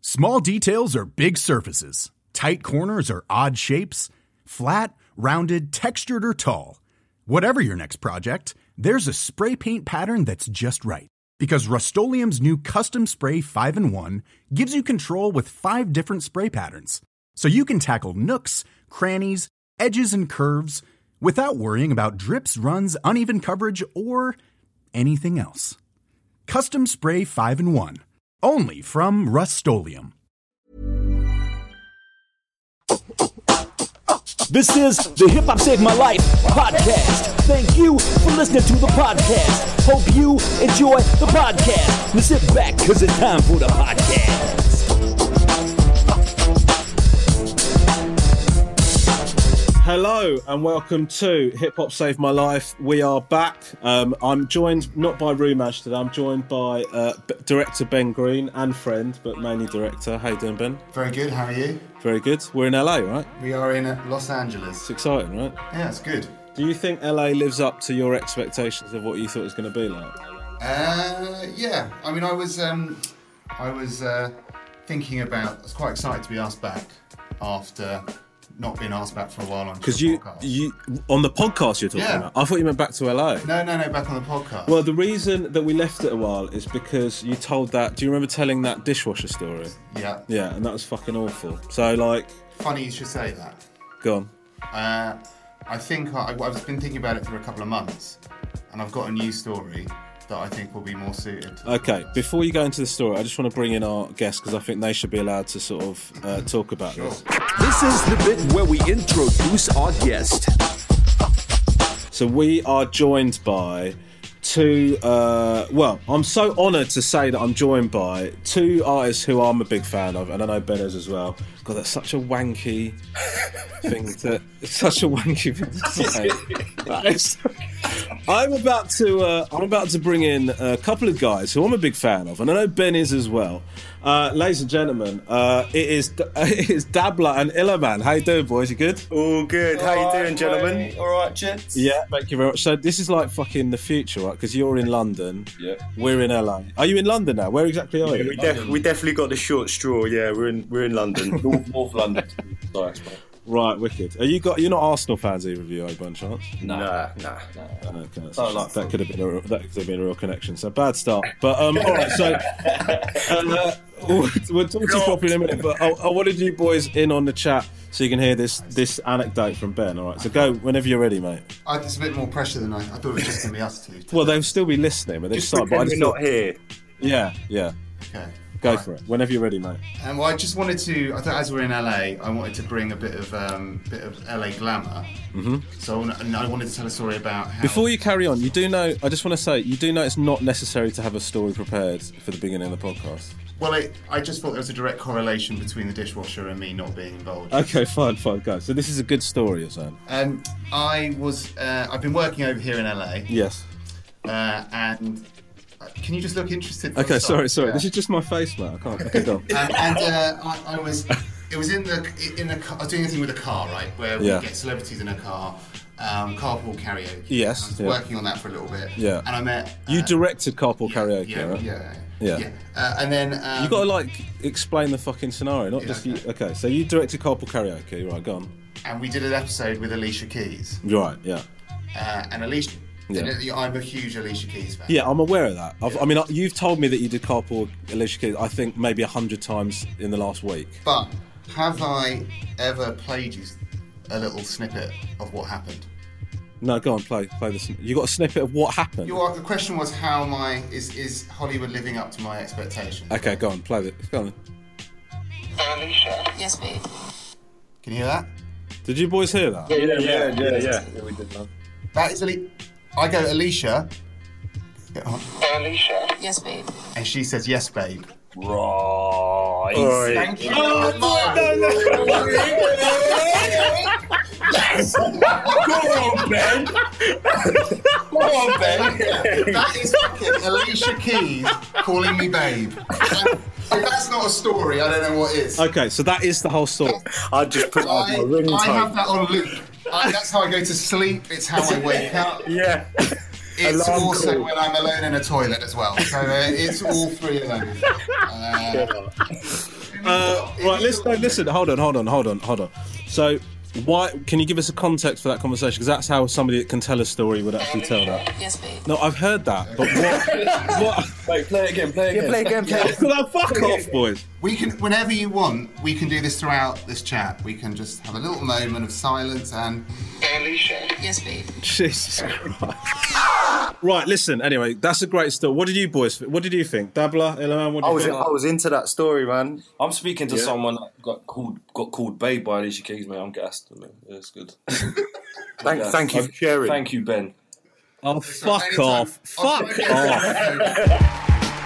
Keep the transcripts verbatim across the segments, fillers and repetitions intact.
Small details are big surfaces. Tight corners are odd shapes. Flat, rounded, textured, or tall. Whatever your next project, there's a spray paint pattern that's just right. Because Rust-Oleum's new Custom Spray five in one gives you control with five different spray patterns. So you can tackle nooks, crannies, edges, and curves without worrying about drips, runs, uneven coverage, or anything else. Custom Spray five in one. Only from Rust-Oleum. This is the Hip Hop Saved My Life podcast. Thank you for listening to the podcast. Hope you enjoy the podcast. Now sit back, because it's time for the podcast. Hello and welcome to Hip Hop Saved My Life. We are back. Um, I'm joined not by Rumash today. I'm joined by uh, B- director Ben Green and friend, but mainly director. How you doing, Ben? Very good. How are you? Very good. We're in L A, right? We are in Los Angeles. It's exciting, right? Yeah, it's good. Do you think L A lives up to your expectations of what you thought it was going to be like? Uh, yeah. I mean, I was, um, I was uh, thinking about. I was quite excited to be asked back after not being asked back for a while on because you, podcast. you on the podcast you're talking Yeah. about. I thought you meant back to L A. No, no, no, back on the podcast. Well, the reason that we left it a while is because you told that. Do you remember telling that dishwasher story? Yeah. Yeah, and that was fucking awful. So, like, Funny you should say that. go on. Uh, I think I, I've been thinking about it for a couple of months, and I've got a new story that I think will be more suited. Okay, before you go into the story, I just want to bring in our guests because I think they should be allowed to sort of uh, talk about Sure. this. This is the bit where we introduce our guest. So we are joined by two, uh, well, I'm so honoured to say that I'm joined by two artists who I'm a big fan of, and I know Ben is as well. God, that's such a wanky thing to, it's such a wanky thing to say. That is- I'm about to, uh, I'm about to bring in a couple of guys who I'm a big fan of, and I know Ben is as well. Uh, ladies and gentlemen, uh, it is it is Dabla and Illaman. How you doing, boys? You good? All good. How you doing, gentlemen? All right, gents. Yeah, thank you very much. So this is like fucking the future, right? Because you're in London. Yeah. We're in L A. Are you in London now? Where exactly are you? We, def- we definitely got the short straw. Yeah, we're in we're in London. North, North London. Sorry, Right, wicked. Are you got? You're not Arsenal fans, either of you, are you, by any chance? nah, nah. Okay, that's- Oh, like that could have been a, that could have been a real connection. So bad start. But um, all right. So uh, we'll, we'll talk to you properly in a minute. But I, I wanted you boys in on the chat so you can hear this this anecdote from Ben. All right. So go whenever you're ready, mate. I, it's a bit more pressure than I, I thought it was just going to be us two. Well, they'll still be listening, but they Just start. But I pretend just we're thought, not here. yeah, yeah. Okay. Go Right. for it. Whenever you're ready, mate. Um, well, I just wanted to. I thought as we're in L A, I wanted to bring a bit of um, bit of L A glamour. Mm-hmm. So I wanna- and I wanted to tell a story about how. Before you carry on, you do know. I just want to say, you do know it's not necessary to have a story prepared for the beginning of the podcast. Well, it, I just thought there was a direct correlation between the dishwasher and me not being involved. Okay, fine, fine, go. So this is a good story, you're saying? Um, I was. Uh, I've been working over here in L A, Yes. uh, and uh, can you just look interested? for Okay, a sorry, start? sorry. Yeah. This is just my face, mate. I can't. Okay, go on. Um, and uh, I, I was. It was in the in a. car- I was doing a thing with a car, right, where Yeah. we get celebrities in a car. Um, carpool karaoke. Yes, I was yeah. working on that for a little bit. Yeah. And I met. You uh, directed Carpool yeah, Karaoke, yeah, right? Yeah. Yeah. Yeah. Uh, and then. Um, You got to like explain the fucking scenario, not Yeah, just. okay. You, okay, so you directed Carpool Karaoke, right? Go on. And we did an episode with Alicia Keys. Right, yeah. Uh, and Alicia. Yeah. I'm a huge Alicia Keys fan. Yeah, I'm aware of that. I've, I mean, you've told me that you did Carpool Alicia Keys. I think maybe a hundred times in the last week. But have I ever played you a little snippet of what happened? No, go on, play, play this. You got a snippet of what happened. Your, the question was how my is is Hollywood living up to my expectations? Okay, go on, play it. Go on. Yes, babe. Can you hear that? Did you boys hear that? Yeah, yeah, yeah, yeah. Yeah, we did that. That is Ali- I go Alicia. Get on. Yes, babe. And she says yes, babe. Right. Oi. Thank you. Yes. Go on, Ben. Go on, Ben. That is fucking Alicia Keys calling me babe. If that's not a story, I don't know what is. Okay, so that is the whole story. I just put on I, my ringtone. I have that on loop. I, that's how I go to sleep. It's how I wake up. Yeah. It's Alarm also call. when I'm alone in a toilet as well. So uh, it's all three of those. Uh, Uh, right, let's no, listen. Hold on, hold on, hold on, hold on. So, why? Can you give us a context for that conversation? Because that's how somebody that can tell a story would actually tell that. Yes, babe. No, I've heard that, but what? what? Wait, play it again, play it again. Play again, play again. No, fuck off, boys. We can, whenever you want, we can do this throughout this chat. We can just have a little moment of silence and. Yes, babe. Jesus Christ. Right, listen. Anyway, that's a great story. What did you boys? What did you think, Dabla, Ilaman? What did I you was think? I was into that story, man. I'm speaking to Yeah. someone that got called got called Babe by Alicia Keys, mate. I'm gassed. Man. Yeah, it's good. Thank, Yeah. thank you for sharing. Thank you, Ben. Oh, fuck Anytime. off! I'll Fuck try- off!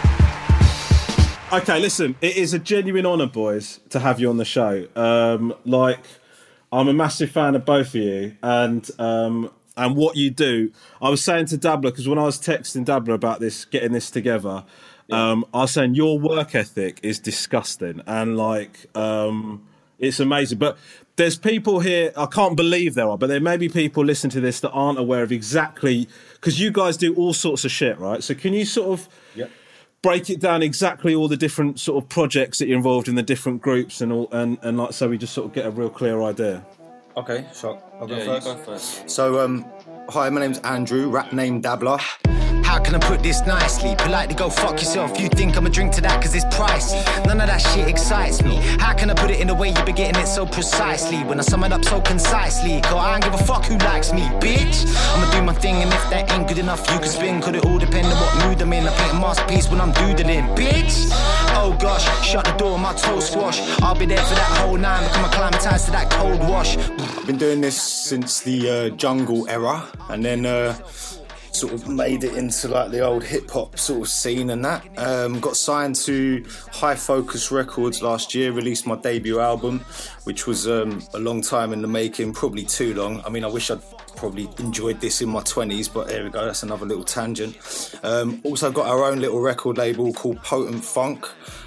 Okay, listen. It is a genuine honour, boys, to have you on the show. Um, like, I'm a massive fan of both of you, and um, and what you do. I was saying to Dabla, because when I was texting Dabla about this, getting this together, um, I was saying your work ethic is disgusting, and like, um, it's amazing. But there's people here, I can't believe there are, but there may be people listening to this that aren't aware of exactly, because you guys do all sorts of shit, right? So can you sort of Yep. break it down exactly all the different sort of projects that you're involved in, the different groups and all, and, and like, so we just sort of get a real clear idea. Okay, so I'll go Yeah, first. you go first. So, um, hi, my name's Andrew, rap name Dabla. How can I put this nicely? Politely go fuck yourself. You think I'ma drink to that cause it's pricey. None of that shit excites me. How can I put it in a way you be getting it so precisely? When I sum it up so concisely. Cause I don't give a fuck who likes me, bitch. I'ma do my thing, and if that ain't good enough, you can spin. Could it all depend on what mood I'm in? I paint a masterpiece when I'm doodling, bitch. Oh gosh, shut the door, my toe squash. I'll be there for that whole nine, become acclimatized to that cold wash. I've been doing this since the uh, jungle era, and then uh, sort of made it into like the old hip hop sort of scene and that. Um, got signed to High Focus Records last year, released my debut album, which was um, a long time in the making, probably too long. I mean, I wish I'd probably enjoyed this in my twenties, but there we go, that's another little tangent. Um, also got our own little record label called Potent Funk.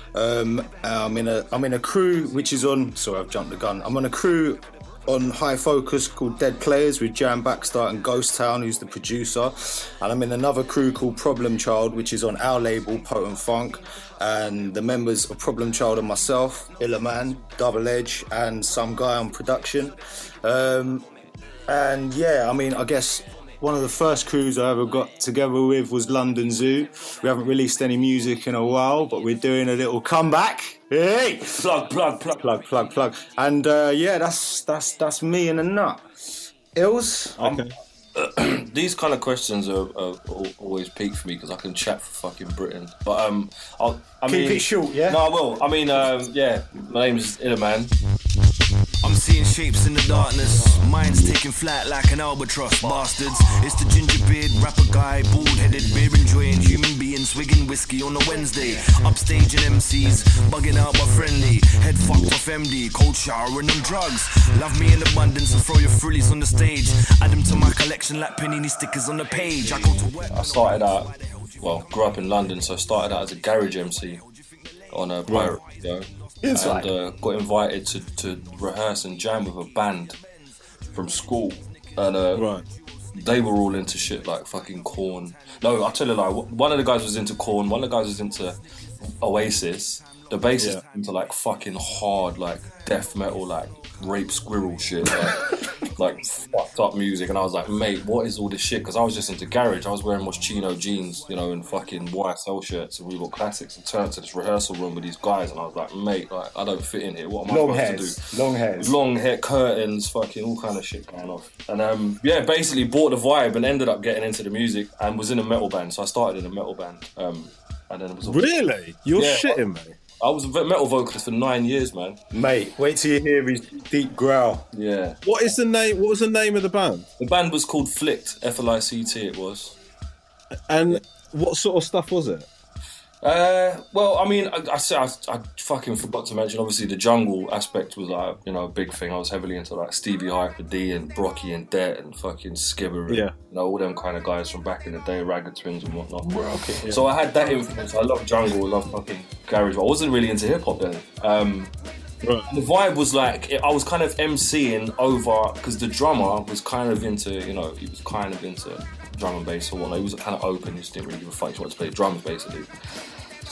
Um, I'm in a I'm in a crew which is on. Sorry, I've jumped the gun. I'm on a crew on High Focus called Dead Players with Jan Backstart and Ghost Town, who's the producer, and I'm in another crew called Problem Child, which is on our label Potent Funk, and the members of Problem Child and myself, Ilaman, Double Edge, and some guy on production. Um, and yeah, I mean, I guess one of the first crews I ever got together with was London Zoo. We haven't released any music in a while, but we're doing a little comeback. Hey, Plug, plug, plug. plug, plug, plug. And uh, yeah, that's that's that's me in a nut. Ills. Okay. These kind of questions are, are al- always peak for me because I can chat for fucking Britain. But um, I'll, I Keep mean, it short, yeah? No, I will. I mean, um, yeah. My name's Ilaman. I'm seeing shapes in the darkness. Mind's taking flat like an albatross, bastards. It's the ginger beard rapper guy, bald-headed, beer enjoying human being, swigging whiskey on a Wednesday. Upstaging M Cs, bugging out my friendly. Head fucked off M D, cold showering on drugs. Love me in abundance and throw your frillies on the stage. Add them to my collection like panini stickers on the page. I go to work. I started out, well, grew up in London, so I started out as a garage M C on a pirate radio. And uh, got invited to, to rehearse and jam with a band from school. And uh, Right. they were all into shit like fucking Korn. No, I'll tell you like, one of the guys was into Korn, one of the guys was into Oasis. The bassist Yeah. into like fucking hard, like death metal, like rape squirrel shit, like, like fucked up music. And I was like, mate, what is all this shit? Because I was just into garage. I was wearing Moschino jeans, you know, and fucking Y S L shirts and Reebok Classics, and turned to this rehearsal room with these guys, and I was like, mate, like I don't fit in here. What am I Long supposed hairs, to do? long hairs. Long hair, curtains, fucking all kind of shit going off. And um, yeah, basically bought the vibe and ended up getting into the music and was in a metal band. So I started in a metal band. Um, and then it was Really? You're Yeah. shitting me. I was a metal vocalist for nine years, man. Mate, wait till you hear his deep growl. Yeah. What is the name? What was the name of the band? The band was called Flicked, F L I C T it was. And what sort of stuff was it? Uh, well, I mean, I, I, said- I, I fucking forgot to mention, obviously, the jungle aspect was, like, you know, a big thing. I was heavily into, like, Stevie Hyper D and Brocky and Det and fucking Skibber and, Yeah. you know, all them kind of guys from back in the day, Ragged Twins and whatnot. Okay, yeah. So I had that influence. I love jungle, I love fucking garage. I wasn't really into hip-hop then. Um, Right. The vibe was like, I was kind of MCing over, because the drummer was kind of into, you know, he was kind of into drum and bass or whatnot. He was kind of open, he just didn't really give a fuck, he wanted to play drums, basically.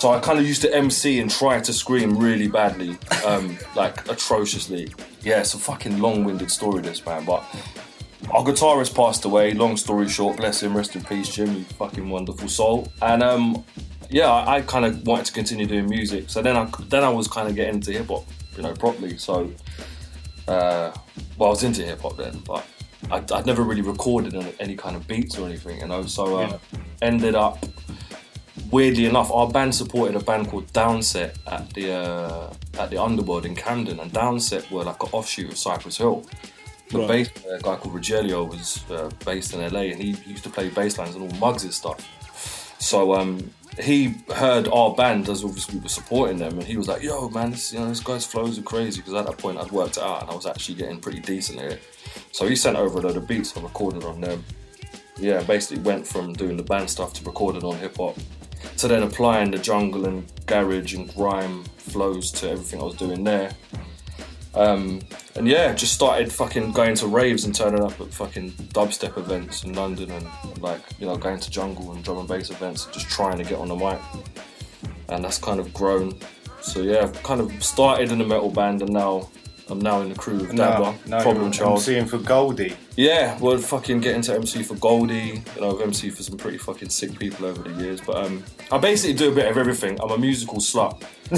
So I kind of used to M C and try to scream really badly, um, like atrociously. Yeah, it's a fucking long-winded story, this, man. But our guitarist passed away. Long story short, bless him, rest in peace, Jim. You fucking wonderful soul. And um, yeah, I, I kind of wanted to continue doing music. So then I then I was kind of getting into hip hop, you know, properly. So, uh, well, I was into hip hop then, but I'd, I'd never really recorded any, any kind of beats or anything, you know. So uh, yeah. ended up. Weirdly enough, our band supported a band called Downset at the uh, at the Underworld in Camden, and Downset were like an offshoot of Cypress Hill. The right. bass player, a guy called Rogelio, was uh, based in L A, and he used to play bass lines and all Muggs' stuff. So um, he heard our band, as obviously we were supporting them, and he was like, "Yo, man, this, you know, this guy's flows are crazy." Because at that point, I'd worked it out, and I was actually getting pretty decent at it. So he sent over a load of beats I recorded on them. Yeah, basically went from doing the band stuff to recording on hip hop. To then applying the jungle and garage and grime flows to everything I was doing there. Um, and yeah, just started fucking going to raves and turning up at fucking dubstep events in London and like, you know, going to jungle and drum and bass events, just trying to get on the mic. And that's kind of grown. So yeah, I've kind of started in a metal band and now I'm now in the crew with Dabba, no, no, Problem Child. MCing for Goldie. Yeah, we'll fucking get into M C for Goldie. You know, I've M C for some pretty fucking sick people over the years. But um, I basically do a bit of everything. I'm a musical slut.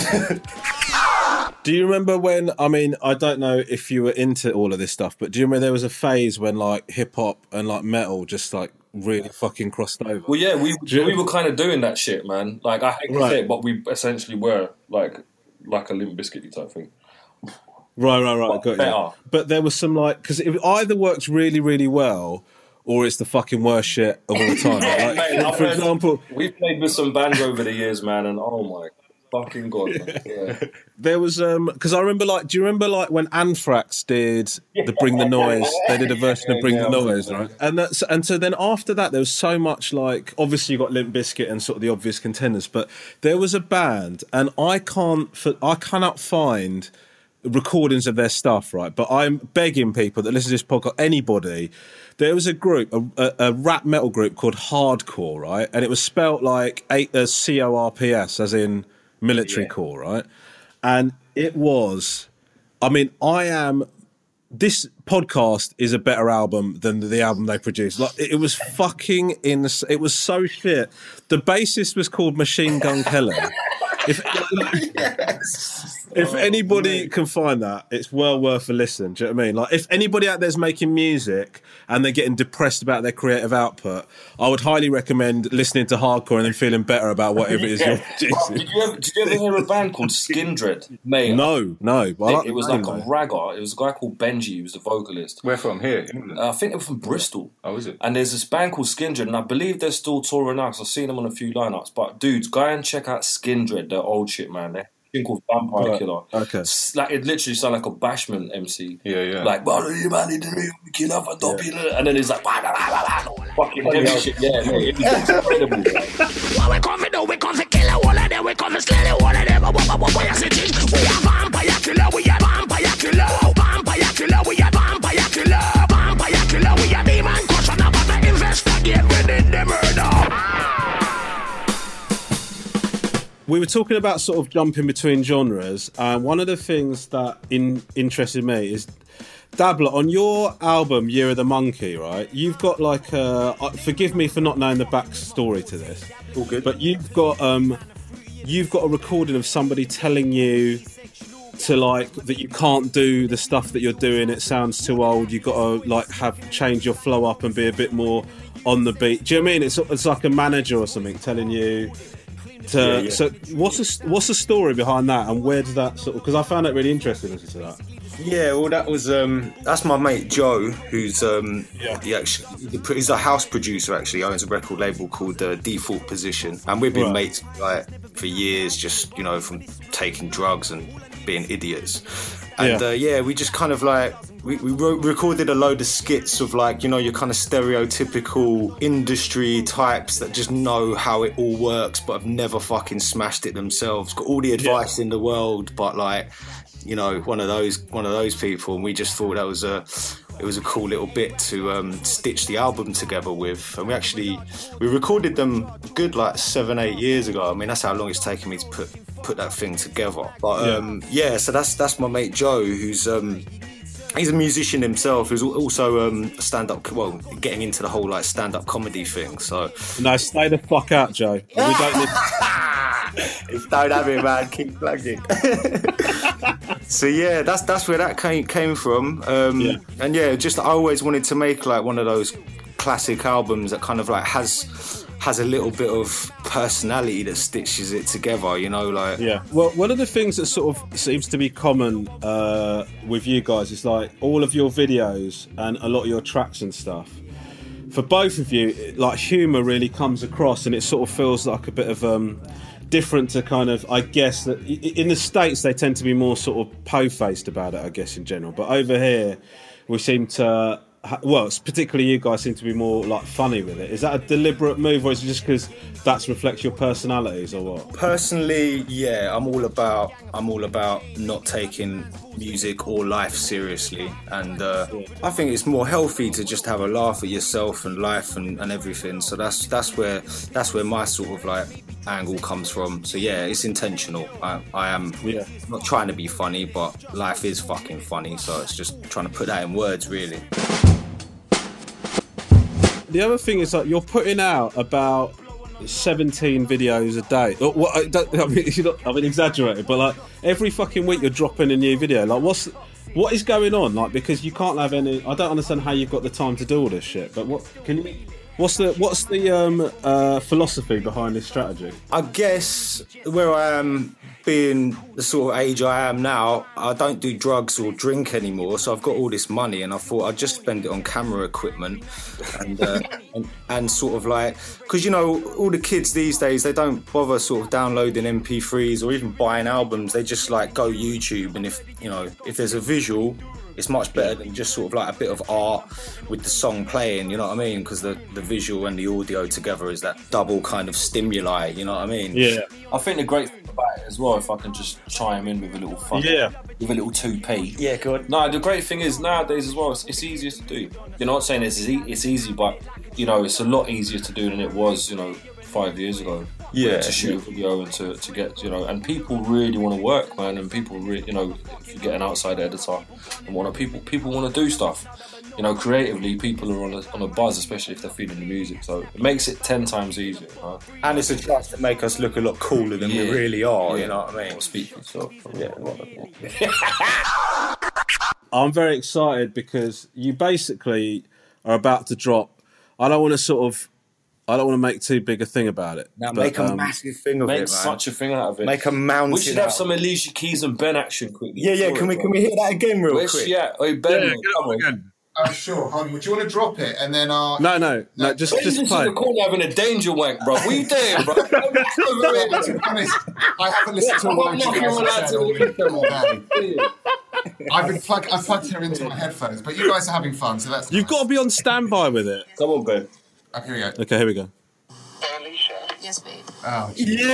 Do you remember when, I mean, I don't know if you were into all of this stuff, but do you remember there was a phase when like hip hop and like metal just like really fucking crossed over? Well, yeah, we you... we were kind of doing that shit, man. Like, I hate to right. say it, but we essentially were like, like a Limp Bizkit type thing. Right, right, right. Got you. But there was some like, because it either works really, really well, or it's the fucking worst shit of all time. yeah, like, mate, for, for example, we've played with some bands over the years, man, and oh my fucking god. Yeah. Yeah. There was um, because I remember like, do you remember like when Anthrax did the Bring the Noise? They did a version of Bring yeah, the Noise, right? And that's and so then after that, there was so much like, obviously you got Limp Bizkit and sort of the obvious contenders, but there was a band, and I can't, for, I cannot find recordings of their stuff, right? But I'm begging people that listen to this podcast, anybody, there was a group, a, a, a rap metal group called Hardcore, right? And it was spelt like eight, uh, C O R P S, as in military yeah. corps, right? And it was, I mean, I am, this podcast is a better album than the album they produced. Like, it was fucking in, it was so shit. The bassist was called Machine Gun Kelly. If, yes. if oh, anybody mate. can find that, it's well worth a listen. Do you know what I mean? Like, if anybody out there's making music and they're getting depressed about their creative output, I would highly recommend listening to Hardcore and then feeling better about whatever it is yeah. you're producing. Did you ever, did you ever hear a band called Skindred? Mate, no, no. Well, it, it was like a ragger. It was a guy called Benji, who was the vocalist. Where from? Here? Uh, I think they were from Bristol. Oh, is it? And there's this band called Skindred, and I believe they're still touring now because I've seen them on a few lineups. But dudes, go and check out Skindred. They're old shit, man. They're a thing called Vampire right. Killer. Okay. Like, it literally sounds like a Bashment M C. Yeah, yeah. Like, well, you man, you didn't kill for yeah. And then he's like, fucking heavy shit. Yeah, mate. It's incredible. What we come to do, we come to kill all of them, we come to slay all of them. What we are sitting, we are vampire killer, we are vampire killer, vampire killer, we are vampire killer, vampire killer, we are demon caution about the investigate within the murder. We were talking about sort of jumping between genres, and one of the things that in, interested me is, Dabbler, on your album Year of the Monkey, right, you've got like a, forgive me for not knowing the backstory to this, all good, but you've got um, you've got a recording of somebody telling you to like that you can't do the stuff that you're doing, it sounds too old, you've got to like have change your flow up and be a bit more on the beat. Do you know what I mean? It's it's like a manager or something telling you. To, yeah, yeah. So what's the what's the story behind that, and where does that sort of, because I found it really interesting listening to that. Yeah, well, that was um, that's my mate Joe, who's um, yeah. he actually he's a house producer. Actually, owns a record label called uh, Default Position, and we've been right. mates like for years. Just, you know, from taking drugs and being idiots, and yeah, uh, yeah we just kind of like. We, we wrote, recorded a load of skits of like, you know, your kind of stereotypical industry types that just know how it all works but have never fucking smashed it themselves. Got all the advice yeah. in the world, but like, you know, one of those one of those people. And we just thought that was a it was a cool little bit to um, stitch the album together with. And we actually we recorded them good like seven, eight years ago. I mean, that's how long it's taken me to put put that thing together. But um, yeah. yeah, so that's that's my mate Joe, who's um, he's a musician himself, who's also um, a stand-up, well, getting into the whole like stand-up comedy thing. So no, stay the fuck out, Joe. We don't need. If don't have it, man, keep plugging. So yeah, that's that's where that came came from. Um, yeah. And yeah, just I always wanted to make like one of those classic albums that kind of like has has a little bit of personality that stitches it together, you know, like. Yeah. Well, one of the things that sort of seems to be common uh, with you guys is like all of your videos and a lot of your tracks and stuff. For both of you, like humour really comes across, and it sort of feels like a bit of um, different to kind of, I guess that in the States they tend to be more sort of po-faced about it, I guess in general. But over here, we seem to. Well, it's particularly you guys seem to be more like funny with it. Is that a deliberate move, or is it just because that reflects your personalities, or what? Personally, yeah, I'm all about I'm all about not taking music or life seriously, and uh, yeah. I think it's more healthy to just have a laugh at yourself and life and, and everything. So that's that's where that's where my sort of like angle comes from. So yeah, it's intentional. I, I am yeah. not trying to be funny, but life is fucking funny. So it's just trying to put that in words, really. The other thing is like you're putting out about seventeen videos a day. Or, what, I, don't, I mean, you're not, I mean, exaggerated, but like every fucking week you're dropping a new video. Like, what's what is going on? Like, because you can't have any. I don't understand how you've got the time to do all this shit. But what can you? What's the what's the um, uh, philosophy behind this strategy? I guess where I am, being the sort of age I am now, I don't do drugs or drink anymore, so I've got all this money, and I thought I'd just spend it on camera equipment and uh, and, and sort of like, because you know all the kids these days, they don't bother sort of downloading M P threes or even buying albums. They just like go YouTube, and if you know if there's a visual, it's much better than just sort of like a bit of art with the song playing, you know what I mean? Because the, the visual and the audio together is that double kind of stimuli, you know what I mean? Yeah. I think the great thing about it as well, if I can just chime in with a little fun, yeah, with a little two p. Yeah, good. No, the great thing is nowadays as well, it's, it's easier to do. You're not saying it's easy, it's easy, but you know, it's a lot easier to do than it was, you know, five years ago. Yeah, to shoot a video and to, to get, you know, and people really want to work, man, and people really, you know, if you get an outside editor and want to, people people want to do stuff, you know, creatively. People are on a, on a buzz, especially if they're feeling the music, so it makes it ten times easier, huh? And it's a chance to make us look a lot cooler than yeah. we really are, yeah. you know what I mean? I'll speak for yourself. Yeah. I'm very excited because you basically are about to drop. I don't want to sort of I don't want to make too big a thing about it. Now but, make a um, massive thing of make it, man. such a thing out of it. Make a mountain. We should have out. some Alicia Keys and Ben action quickly. Yeah, yeah. Can we can we hit that again real Where's quick? she at? Oh, Ben, yeah, come on. again. Oh, sure. Hold on. Would you want to drop it and then? Uh, No, no, no. Just Ben's just in play. the corner having a danger wank, bro. What are you doing, bro? to be honest, I haven't listened to a word you guys have said all week, all day. I've been plug- I plugged her into my headphones, but you guys are having fun, so that's. You've nice. got to be on standby with it. Come on, Ben. Okay, here we go. Okay, here we go. Alicia. Yes, babe. Oh,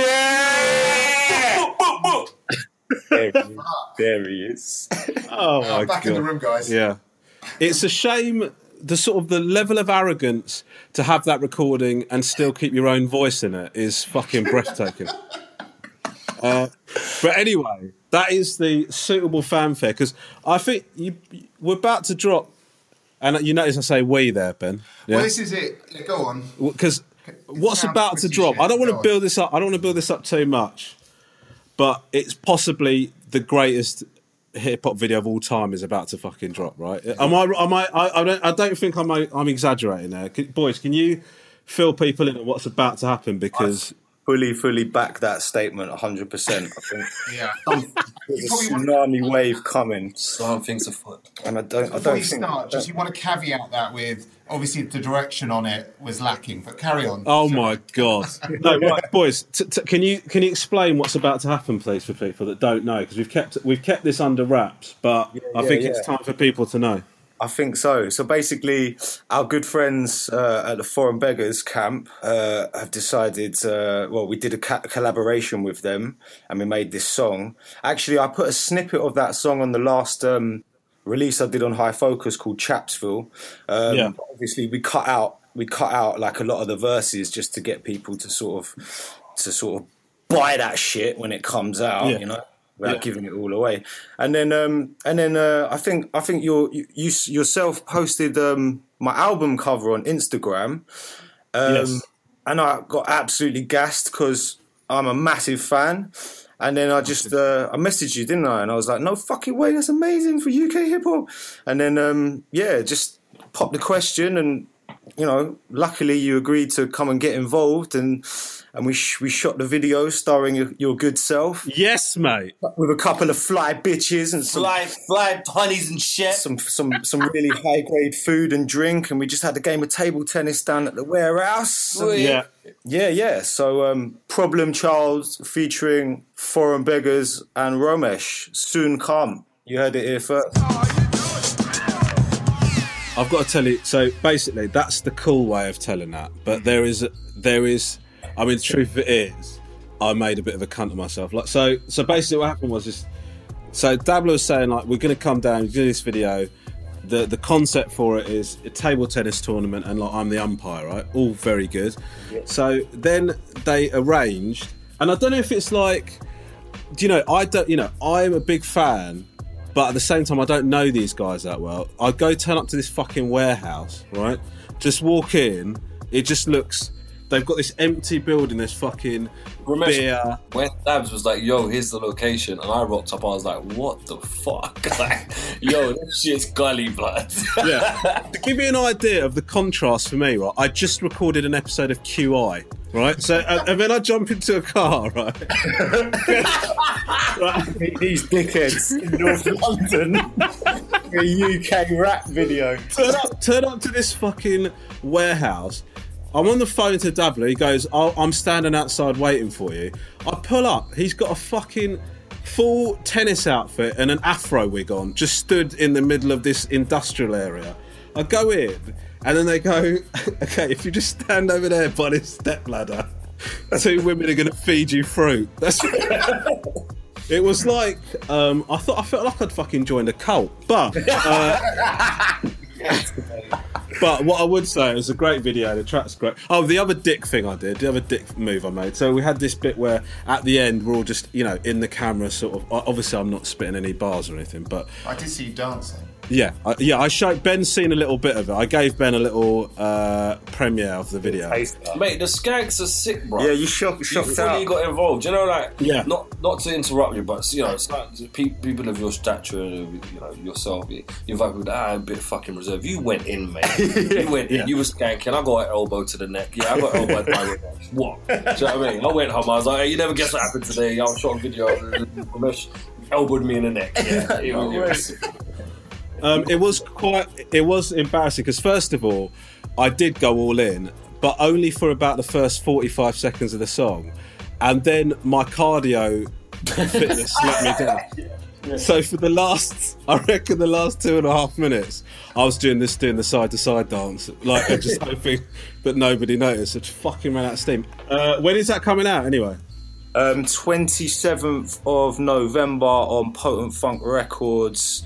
there, he, there he is. Oh my I'm back god! in the room, guys. Yeah, it's a shame the sort of the level of arrogance to have that recording and still keep your own voice in it is fucking breathtaking. uh, but anyway, that is the suitable fanfare because I think you, we're about to drop, and you notice I say "we" there, Ben. Yeah? Well, this is it. Yeah, go on. Because what's sounds about to pretty drop? shit. I don't want Go to on. build this up. I don't want to build this up too much, but it's possibly the greatest hip hop video of all time is about to fucking drop. Right? Am I? Am I? I, I don't. I don't think I'm. I'm exaggerating there. Can, boys, can you fill people in on what's about to happen? Because Fully, fully back that statement, one hundred percent. I think Yeah. there's a tsunami wave coming, Something's afoot. and I don't. I Before don't you think. start, just you want to caveat that with obviously the direction on it was lacking, but carry on. oh Sorry. my god! No, right, boys, t- t- can you can you explain what's about to happen, please, for people that don't know? Because we've kept we've kept this under wraps, but I yeah, think yeah. it's time for people to know. I think so. So basically, our good friends uh, at the Foreign Beggars camp uh, have decided. Uh, well, we did a ca- collaboration with them, and we made this song. Actually, I put a snippet of that song on the last um, release I did on High Focus called Chapsville. Um, Yeah. Obviously, we cut out we cut out like a lot of the verses just to get people to sort of to sort of buy that shit when it comes out, Yeah. you know, without Yeah. giving it all away. And then um, and then uh, I think I think you're, you you yourself posted um, my album cover on Instagram. Um, Yes. And I got absolutely gassed because I'm a massive fan. And then I just uh, I messaged you, didn't I? And I was like, no fucking way, that's amazing for U K hip hop. And then um, yeah, just popped the question, and you know, luckily you agreed to come and get involved, and and we sh- we shot the video starring your, your good self. Yes, mate. With a couple of fly bitches and some Fly, fly, honeys and shit. some some some really high grade food and drink, and we just had a game of table tennis down at the warehouse. And- Yeah. yeah, yeah. So, um, Problem Child featuring Foreign Beggars and Romesh soon come. You heard it here first. I've got to tell you. So basically, that's the cool way of telling that. But there is, there is. I mean, the truth of it is, I made a bit of a cunt of myself. Like, so, so basically, what happened was this. So Dabler was saying, like, we're going to come down, do this video. The the concept for it is a table tennis tournament, and like I'm the umpire, right? All very good. Yeah. So then they arranged, and I don't know if it's like, do you know? I don't, you know, I'm a big fan, but at the same time, I don't know these guys that well. I go turn up to this fucking warehouse, right? Just walk in. It just looks. They've got this empty building. There's fucking Ramesh, beer. when Dabs was like, yo, here's the location, and I rocked up, I was like, what the fuck? Like, yo, this shit's gully, blood. Yeah. To give you an idea of the contrast for me, right, I just recorded an episode of Q I, right? So, uh, and then I jump into a car, right? Right. These dickheads in North London. A U K rap video. Turn up, turn up to this fucking warehouse. I'm on the phone to Dabler. He goes, oh, I'm standing outside waiting for you. I pull up. He's got a fucking full tennis outfit and an afro wig on, just stood in the middle of this industrial area. I go in, and then they go, okay, if you just stand over there by this stepladder, two women are going to feed you fruit. That's It was like, um, I thought I felt like I'd fucking joined a cult. But... Uh, But what I would say, it was a great video, the track's great. Oh, the other dick thing I did, the other dick move I made. So we had this bit where at the end we're all just, you know, in the camera sort of, obviously I'm not spitting any bars or anything, but... I did see you dancing. Yeah, I, yeah. I showed Ben's seen a little bit of it. I gave Ben a little uh, premiere of the video. Mate, the skanks are sick, bro. Yeah, you shocked, shocked you fully out. got involved. You know, like, Yeah. not not to interrupt you, but you know, it's like pe- people of your stature, you know, yourself, you, you're like, ah, a bit of fucking reserve. You went in, mate. You went in. Yeah. You were skanking. I got an elbow to the neck. Yeah, I got elbowed by Ramesh. What? Do you know what I mean? I went home. I was like, hey, you never guess what happened today. I was shot a video. Ramesh elbowed me in the neck. Yeah, it was, it was, Um, it was quite, it was embarrassing because first of all, I did go all in, but only for about the first forty-five seconds of the song, and then my cardio fitness let me down. Yeah. So for the last, I reckon the last two and a half minutes, I was doing this, doing the side to side dance, like just hoping that nobody noticed. I just fucking ran out of steam. Uh, when is that coming out anyway? Um, twenty-seventh of November on Potent Funk Records.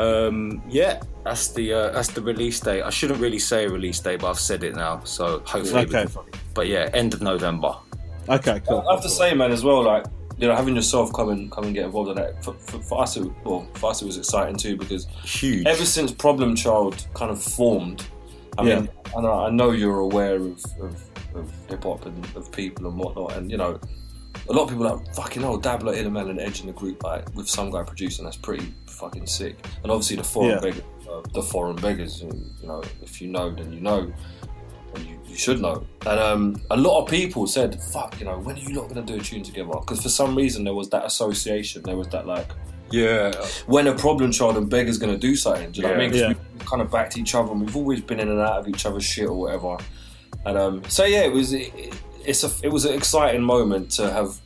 Um, yeah, that's the uh, that's the release date. I shouldn't really say release date, but I've said it now, so hopefully. Okay. We can, but yeah, end of November. Okay, cool. I have to say, man, as well, like, you know, having yourself come and come and get involved in that, for, for, for us, it, well, for us it was exciting too, because Huge. ever since Problem Child kind of formed, I Yeah. mean, I know, I know you're aware of, of, of hip hop and of people and whatnot, and you know, a lot of people are like, fucking hell, Dabler, Illamel and Edge in the group, like, with some guy producing, that's pretty fucking sick. And obviously the foreign Yeah. beggars, uh, the foreign beggars, you know, if you know, then you know, and you, you should know. And um, a lot of people said, fuck, you know, when are you not going to do a tune together? Because for some reason there was that association, there was that like, Yeah. when a Problem Child and Beggar's going to do something, do you know what I mean? 'Cause Yeah. we kind of backed each other, and we've always been in and out of each other's shit or whatever. And um, so yeah, it was it, it's a it was an exciting moment to have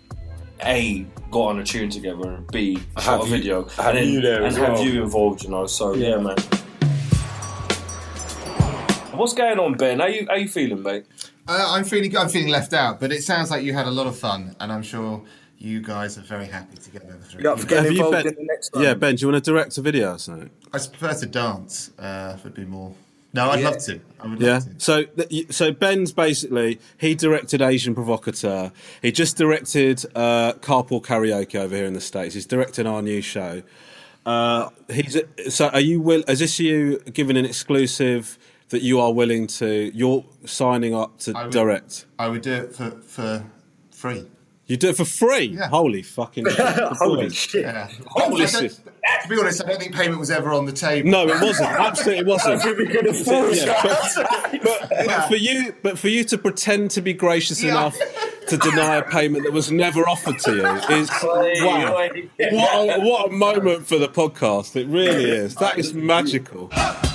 A, got on a tune together, and B, shot Have a you- video, have and, then, you there and as have well. you involved, you know. So yeah, Yeah. man. What's going on, Ben? How you how you feeling, mate? Uh, I'm feeling I'm feeling left out, but it sounds like you had a lot of fun, and I'm sure you guys are very happy together. You're up for getting Have you, involved Ben- in the next one? Yeah, Ben, do you want to direct a video or something? I prefer to dance. Uh, would be more. No, I'd Yeah. love to. I would Yeah. love to. So, th- so Ben's basically he directed Asian Provocateur. He just directed uh, Carpool Karaoke over here in the States. He's directing our new show. Uh, he's so. Are you will? Is this you giving an exclusive that you are willing to? You're signing up to I would- direct. I would do it for for free. You do it for free? Yeah. Holy fucking shit. Holy shit. Yeah. Holy I don't- shit. To be honest, I don't think payment was ever on the table. No, it wasn't. Absolutely wasn't. We could afford Yeah, but, but, but for you, but for you to pretend to be gracious Yeah. enough to deny a payment that was never offered to you is wow. What a, what a moment for the podcast! It really is. That is magical.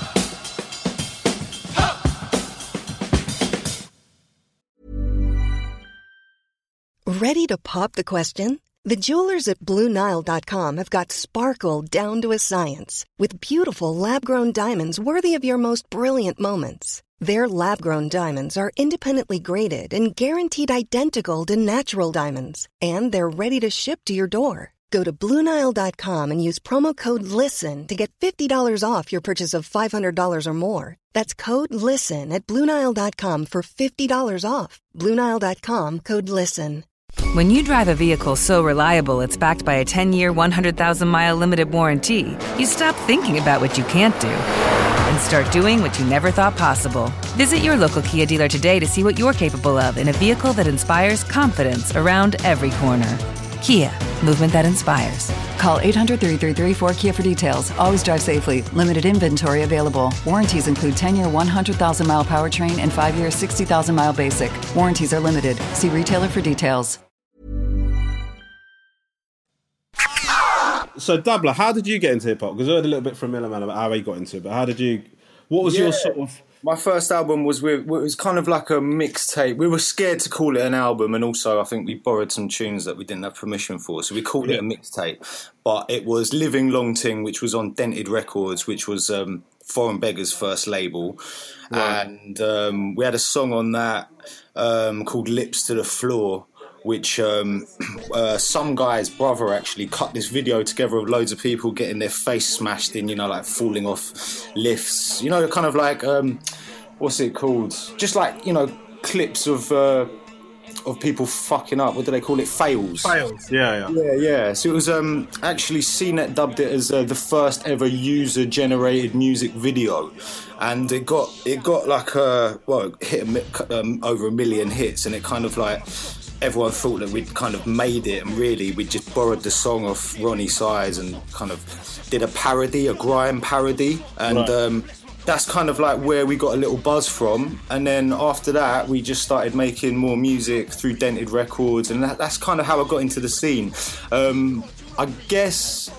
Ready to pop the question? The jewelers at Blue Nile dot com have got sparkle down to a science with beautiful lab-grown diamonds worthy of your most brilliant moments. Their lab-grown diamonds are independently graded and guaranteed identical to natural diamonds, and they're ready to ship to your door. Go to Blue Nile dot com and use promo code LISTEN to get fifty dollars off your purchase of five hundred dollars or more. That's code LISTEN at Blue Nile dot com for fifty dollars off. Blue Nile dot com, code LISTEN. When you drive a vehicle so reliable it's backed by a ten-year, one hundred thousand mile limited warranty, you stop thinking about what you can't do and start doing what you never thought possible. Visit your local Kia dealer today to see what you're capable of in a vehicle that inspires confidence around every corner. Kia, movement that inspires. Call eight hundred, three three three, four K I A for details. Always drive safely. Limited inventory available. Warranties include ten-year, one hundred thousand mile powertrain and five-year, sixty thousand mile basic. Warranties are limited. See retailer for details. So, Dabbler, how did you get into hip hop? Because I heard a little bit from Millerman about how he got into it, but how did you? What was Yeah. your sort of? My first album was with, it was kind of like a mixtape. We were scared to call it an album, and also I think we borrowed some tunes that we didn't have permission for, so we called it a mixtape. But it was Living Long Ting, which was on Dented Records, which was um, Foreign Beggar's first label. Right. And um, we had a song on that um, called Lips to the Floor, which um, uh, some guy's brother actually cut this video together of loads of people getting their face smashed in, you know, like falling off lifts. You know, kind of like, um, what's it called? Just like, you know, clips of uh, of people fucking up. What do they call it? Fails. Fails. Yeah, yeah. Yeah, yeah. So it was um, actually C net dubbed it as uh, the first ever user-generated music video. And it got, it got like, a, well, it hit a, mi- um, over a million hits, and it kind of like... Everyone thought that we'd kind of made it, and really we just borrowed the song off Ronnie Size and kind of did a parody, a grime parody, and Right. um, that's kind of like where we got a little buzz from. And then after that, we just started making more music through Dented Records, and that, that's kind of how I got into the scene. Um, I guess.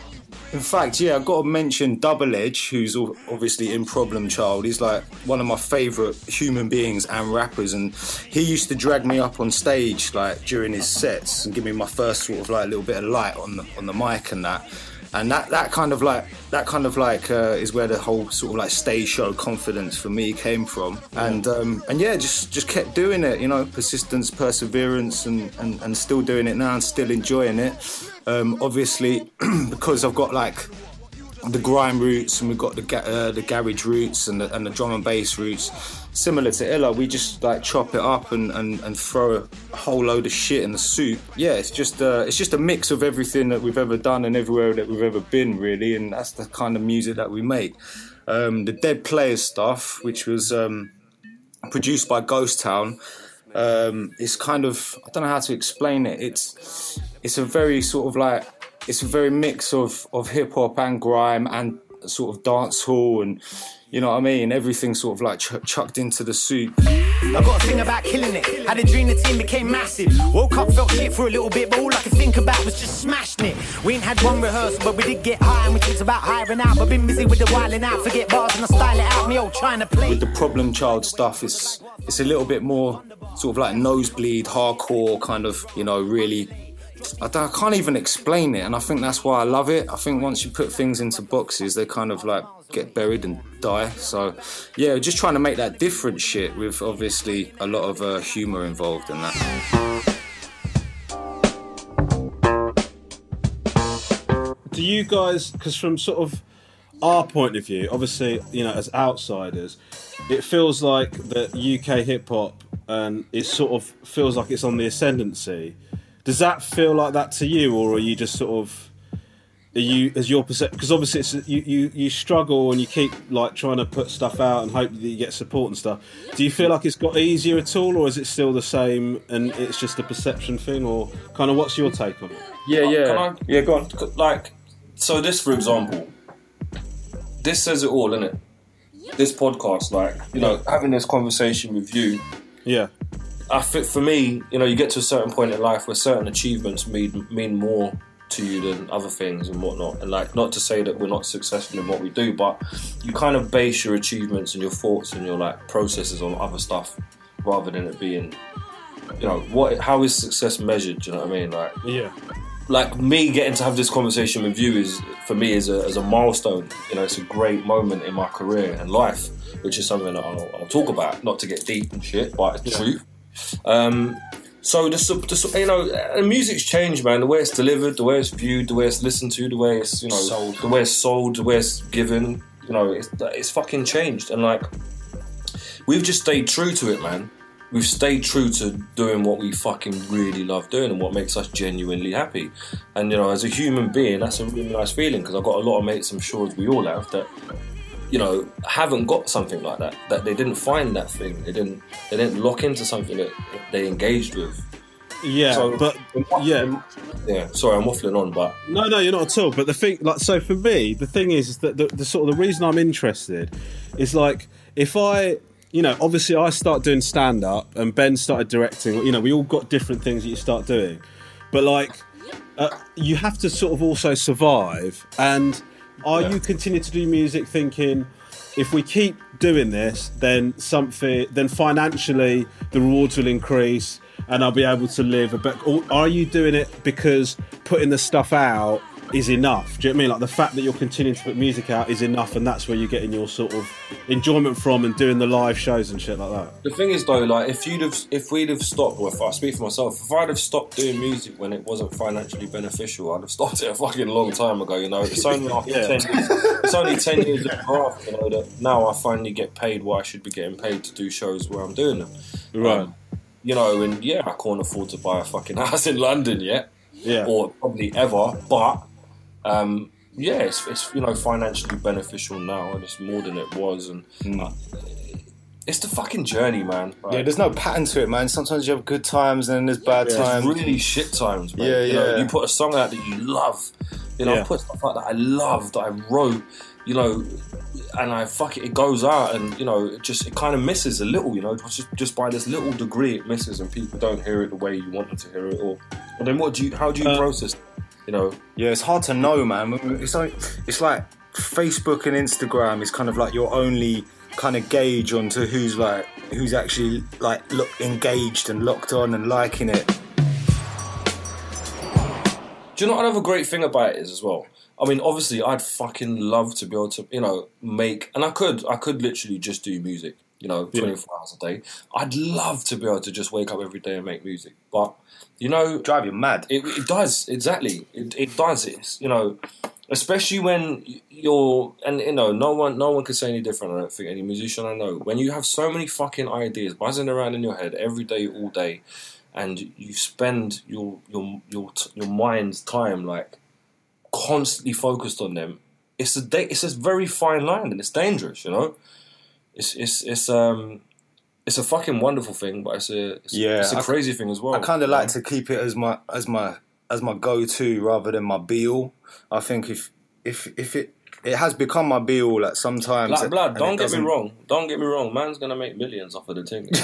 In fact, yeah, I've got to mention Double Edge, who's obviously in Problem Child. He's like one of my favourite human beings and rappers, and he used to drag me up on stage like during his sets and give me my first sort of like little bit of light on the on the mic and that. And that, that kind of like that kind of like uh, is where the whole sort of like stage show confidence for me came from. And um, and yeah, just just kept doing it, you know, persistence, perseverance, and, and, and still doing it now and still enjoying it. Um, obviously, because I've got like the grime roots and we've got the ga- uh, the garage roots and the, and the drum and bass roots. Similar to Illa, we just like chop it up and, and, and throw a whole load of shit in the soup. Yeah, it's just uh, it's just a mix of everything that we've ever done and everywhere that we've ever been, really, and that's the kind of music that we make. Um, the Dead Players stuff, which was um, produced by Ghost Town, um, it's kind of, I don't know how to explain it. It's it's a very sort of like, it's a very mix of, of hip hop and grime and sort of dance hall and, you know what I mean? Everything sort of like ch- chucked into the soup. I got a thing about killing it. Had a dream the team became massive. Woke up, felt shit for a little bit, but all I could think about was just smashing it. We ain't had one rehearsal, but we did get high, and we talked about hiring out. But been busy with the wilding out, forget bars and I style it out. Me old trying to play. With the Problem Child stuff, it's it's a little bit more sort of like nosebleed, hardcore, kind of, you know, really. I, don't, I can't even explain it, and I think that's why I love it. I think once you put things into boxes, they kind of like get buried and die. So yeah, just trying to make that different shit with obviously a lot of uh, humour involved in that. do you guys? Because from sort of our point of view, obviously, you know, as outsiders, it feels like that U K hip hop and it sort of feels like it's on the ascendancy. Does that feel like that to you, or are you just sort of? Are you, as your perception, because obviously it's, you, you, you struggle and you keep like trying to put stuff out and hope that you get support and stuff. Do you feel like it's got easier at all, or is it still the same and it's just a perception thing, or kind of what's your take on it? Yeah, yeah, Can I- yeah. Go on. Like, so this, for example, this says it all, innit? This podcast, like, you know, having this conversation with you. Yeah. I fit for me, you know, you get to a certain point in life where certain achievements mean mean more to you than other things and whatnot. And like, not to say that we're not successful in what we do, but you kind of base your achievements and your thoughts and your like processes on other stuff rather than it being, you know, what? How is success measured? Do you know what I mean? Like, yeah, like me getting to have this conversation with you is for me is a, is a milestone. You know, it's a great moment in my career and life, which is something that I'll, I'll talk about. Not to get deep and shit, but it's yeah. true. Um, So the, the you know, the music's changed, man. The way it's delivered, the way it's viewed, the way it's listened to, the way it's you know, sold. the way it's sold, the way it's given. You know, it's it's fucking changed. And like, we've just stayed true to it, man. We've stayed true to doing what we fucking really love doing and what makes us genuinely happy. And you know, as a human being, that's a really nice feeling because I've got a lot of mates, I'm sure as we all have, that you know, haven't got something like that. That they didn't find that thing. They didn't. They didn't lock into something that they engaged with. Yeah, so, but yeah, yeah. Sorry, I'm waffling on, but no, no, you're not at all. But the thing, like, so for me, the thing is, is that the, the sort of the reason I'm interested is like if I, you know, obviously I start doing stand up and Ben started directing. You know, we all got different things that you start doing, but like, uh, you have to sort of also survive and. Are yeah. you continue to do music thinking if we keep doing this, then something, then financially the rewards will increase and I'll be able to live a bit? Or are you doing it because putting the stuff out is enough? Do you know what I mean? Like the fact that you're continuing to put music out is enough, and that's where you're getting your sort of enjoyment from and doing the live shows and shit like that. The thing is though, like if you'd have, if we'd have stopped, or if I speak for myself, if I'd have stopped doing music when it wasn't financially beneficial, I'd have stopped it a fucking long time ago. You know, it's only after yeah. ten years. It's only ten years of craft. You know that now I finally get paid what I should be getting paid to do shows where I'm doing them. Right. Um, you know, and yeah, I can't afford to buy a fucking house in London yet. Yeah. Or probably ever, but. Um, yeah, it's, it's you know financially beneficial now, and it's more than it was, and uh, it's the fucking journey, man. Right? Yeah, there's no pattern to it, man. Sometimes you have good times, and then there's bad yeah, times. There's really shit times, man. Yeah, you yeah. know, you put a song out that you love. You know, Yeah. I put stuff out that I love, that I wrote. You know, and I fuck it, it goes out, and you know, it just it kind of misses a little. You know, just just by this little degree, it misses, and people don't hear it the way you want them to hear it. Or, and then what do you? How do you Uh, process? You know, yeah, it's hard to know, man. It's like it's like Facebook and Instagram is kind of like your only kind of gauge onto who's like who's actually like look engaged and locked on and liking it. Do you know what another great thing about it is as well? I mean, obviously, I'd fucking love to be able to, you know, make, and I could, I could literally just do music, you know, twenty-four yeah. hours a day. I'd love to be able to just wake up every day and make music, but you know, drive you mad. It, it does exactly. It, it does. It's you know, especially when you're, and you know, no one, no one can say any different. I don't think any musician I know. When you have so many fucking ideas buzzing around in your head every day, all day, and you spend your your your your mind's time like constantly focused on them, it's a da- it's a very fine line and it's dangerous. You know, it's it's it's um. It's a fucking wonderful thing, but it's a it's, yeah, it's a I, crazy thing as well. I kind of like to keep it as my as my as my go-to rather than my be-all. I think if if if it it has become my be-all at sometimes. Like blood, don't get doesn't... me wrong. Don't get me wrong. Man's gonna make millions off of the thing.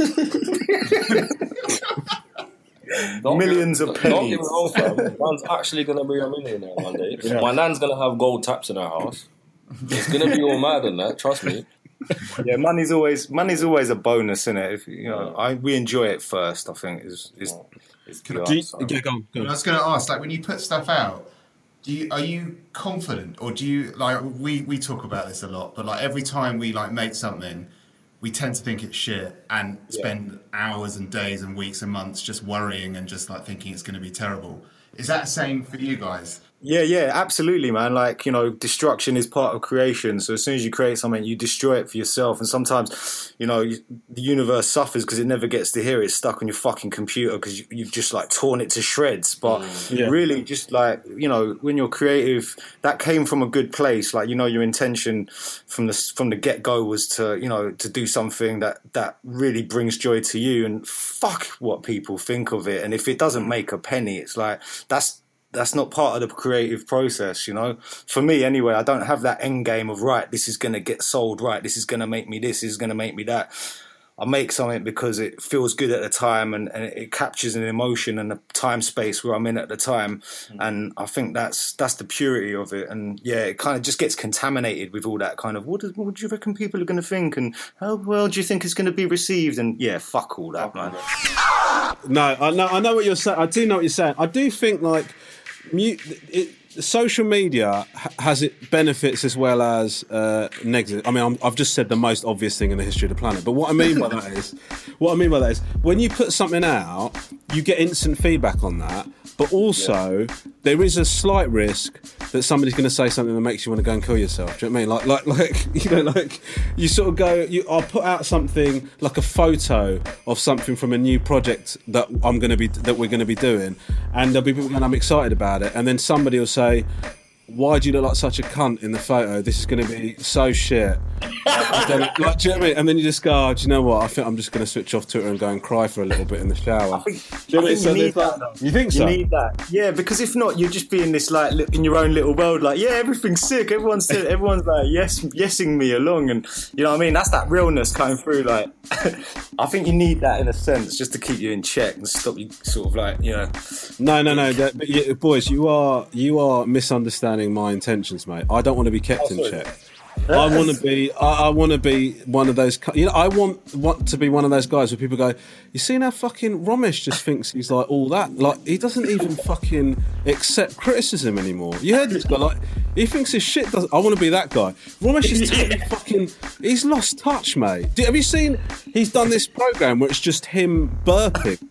Millions get, of pennies. Don't get me wrong, fam. Man's actually gonna be a millionaire one day. Yeah. My nan's gonna have gold taps in her house. It's gonna be all mad in that. Trust me. Yeah, money's always money's always a bonus, isn't it? If you know, I we enjoy it first. I think is is. is Do you, yeah, go on, go on. I was going to ask, like, when you put stuff out, do you are you confident, or do you like we we talk about this a lot, but like every time we like make something, we tend to think it's shit and spend yeah. hours and days and weeks and months just worrying and just like thinking it's going to be terrible. Is that the same for you guys? Yeah, yeah, absolutely, man. Like, you know, destruction is part of creation. So as soon as you create something, you destroy it for yourself. And sometimes, you know, you, the universe suffers because it never gets to hear it. It's stuck on your fucking computer because you, you've just like torn it to shreds. But Yeah. really, just like, you know, when you're creative, that came from a good place. Like, you know, your intention from the from the get go was to, you know, to do something that that really brings joy to you. And fuck what people think of it. And if it doesn't make a penny, it's like that's. That's not part of the creative process, you know? For me, anyway, I don't have that end game of, right, this is going to get sold, right, this is going to make me this, this is going to make me that. I make something because it feels good at the time and, and it captures an emotion and the time space where I'm in at the time. And I think that's that's the purity of it. And, yeah, it kind of just gets contaminated with all that kind of, what, does, what do you reckon people are going to think? And how well do you think it's going to be received? And, yeah, fuck all that, man. No, I know, I know what you're saying. I do know what you're saying. I do think, like, Mute, it, social media ha- has it benefits as well as uh, negatives. I mean, I'm, I've just said the most obvious thing in the history of the planet. But what I mean by that is, what I mean by that is, when you put something out, you get instant feedback on that. But also, yeah. there is a slight risk that somebody's going to say something that makes you want to go and kill yourself. Do you know what I mean? Like, like, like, you know, like you sort of go. You, I'll put out something like a photo of something from a new project that I'm going to be that we're going to be doing, and there'll be people going, "I'm excited about it," and then somebody will say, "Why do you look like such a cunt in the photo? This is going to be so shit." like, do you know what I mean? And then you just go, oh, "Do you know what? I think I'm just going to switch off Twitter and go and cry for a little bit in the shower." I think, do you, I think so you need that. Like, you think so? You need that, yeah. Because if not, you'll just be in this like in your own little world. Like, yeah, everything's sick. Everyone's everyone's like yes, yesing me along, and you know what I mean. That's that realness coming through. Like, I think you need that in a sense, just to keep you in check and stop you sort of like you know. No, no, no, that, but you, boys, you are you are misunderstanding my intentions, mate. I don't want to be kept oh, in check. I want to be. I, I want to be one of those. You know, I want want to be one of those guys where people go, "You see how fucking Romesh just thinks he's like all that. Like he doesn't even fucking accept criticism anymore." You heard this guy? Like he thinks his shit doesn't. I want to be that guy. Romesh is totally fucking. He's lost touch, mate. Have you seen? He's done this program where it's just him burping.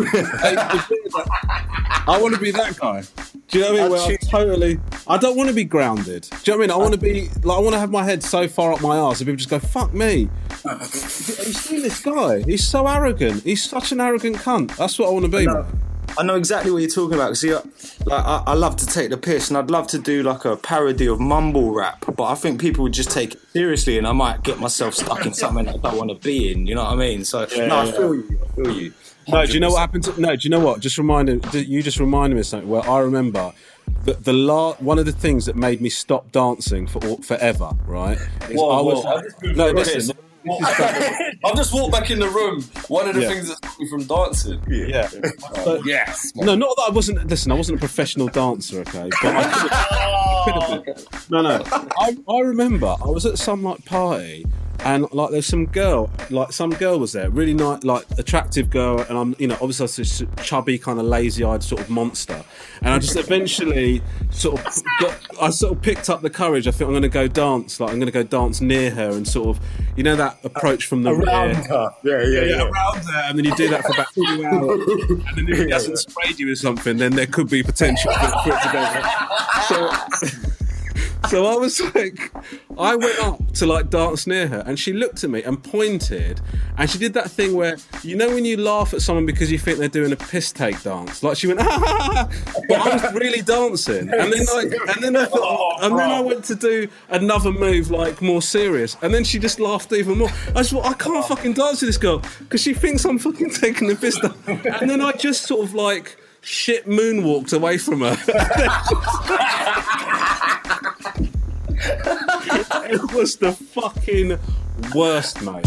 I want to be that guy. Do you know what I mean? Where I'm totally. I don't want to be grounded. Do you know what I mean? I want to be like. I want to have my head so far up my arse that people just go, "Fuck me." Have you seen this guy? He's so arrogant. He's such an arrogant cunt. That's what I want to be. I know, I know exactly what you're talking about. See, I, like, I, I love to take the piss, and I'd love to do like a parody of mumble rap, but I think people would just take it seriously, and I might get myself stuck in something that I don't want to be in. You know what I mean? So yeah, no, I feel you. I feel you. No, do you know what happened to, no, do you know what? Just reminded you just reminded me of something where I remember that the la- one of the things that made me stop dancing for forever, right? Is Whoa, I was whoa, like, no, listen. I've just walked back in the room. One of the yeah. things that stopped me from dancing. Yeah. yeah. So, yes. No, not that I wasn't. Listen, I wasn't a professional dancer, okay? But I could have been. No, no. I, I remember I was at some like party. And like, there's some girl, like some girl was there, really nice, like attractive girl, and I'm, you know, obviously I was this chubby, kind of lazy-eyed sort of monster, and I just eventually sort of, got, I sort of picked up the courage. I think I'm going to go dance, like I'm going to go dance near her, and sort of, you know, that approach from the around rear, her, yeah, yeah, yeah, yeah, around her, and then you do that for about two hours, and then if he hasn't sprayed you with something, then there could be potential for, for it to go. So. So I was like, I went up to like dance near her, and she looked at me and pointed, and she did that thing where, you know, when you laugh at someone because you think they're doing a piss take dance, like she went, ah, but I was really dancing, and then like, and then I thought, and then I went to do another move like more serious, and then she just laughed even more. I just thought, I can't fucking dance with this girl because she thinks I'm fucking taking the piss down, and then I just sort of like shit moonwalked away from her. It was the fucking worst, mate.